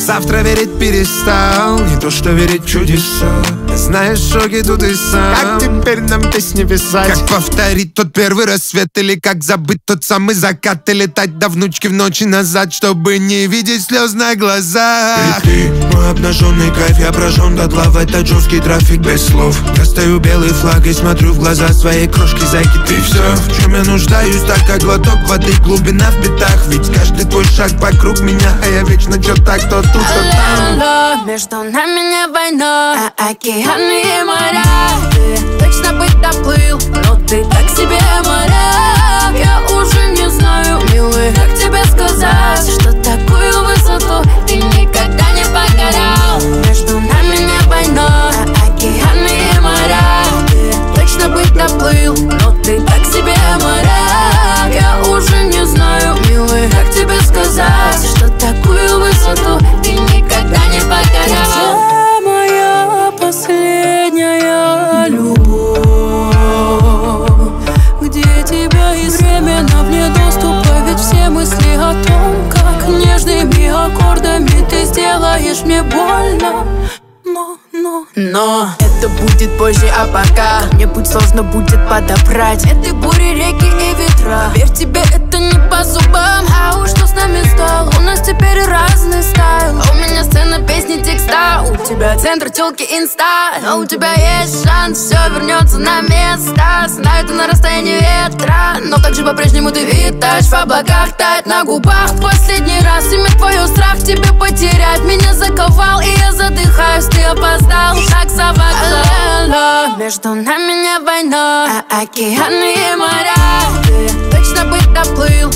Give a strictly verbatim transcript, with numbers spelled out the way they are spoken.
Завтра верить перестал, не то что верить в чудеса. Знаешь, шоки тут и сам. Как теперь нам песни писать? Как повторить тот первый рассвет? Или как забыть тот самый закат? И летать до внучки в ночи назад, чтобы не видеть слез на глазах. И ты, мой обнаженный кайф, я прожжен дотла в этот жесткий трафик без слов. Достаю белый флаг и смотрю в глаза своей крошки зайки. Ты все, в чем я нуждаюсь, так как глоток воды, глубина в битах. Ведь каждый твой шаг вокруг меня, а я вечно чё так, то тут, то там. Между нами не война, а океаны и моря. Ты точно бы доплыл, но ты так себе моряк. Я уже не знаю, милый, как тебе сказать, что такую высоту ты никогда не покорял. Между нами не война, а океаны и моря. Ты точно бы доплыл, но ты так себе моряк. Я уже не знаю, милый, как тебе сказать, что такую высоту ты никогда не покорял. Где моя последняя любовь? Где тебя есть время на вне доступа? Ведь все мысли о том, как нежными аккордами ты сделаешь мне больно. Но, но, но это будет позже, а пока мне путь сложно будет подобрать. Это бури, реки и ветра. Поверь, тебе это не по зубам. А уж что с нами стало? У нас теперь разный стайл. У меня сцена, песни, текста. У тебя центр, тёлки, инста. Но у тебя есть шанс, все вернется на место. Знаю, ты на расстоянии ветра, но как же по-прежнему ты витаешь в облаках, тает на губах. В последний раз имя твое страх тебе потерять. Меня заковал, и я задыхаюсь. Ты опоздал, шаг за вокзалом. Между нами не война, а океаны и моря. Ты точно бы доплыл,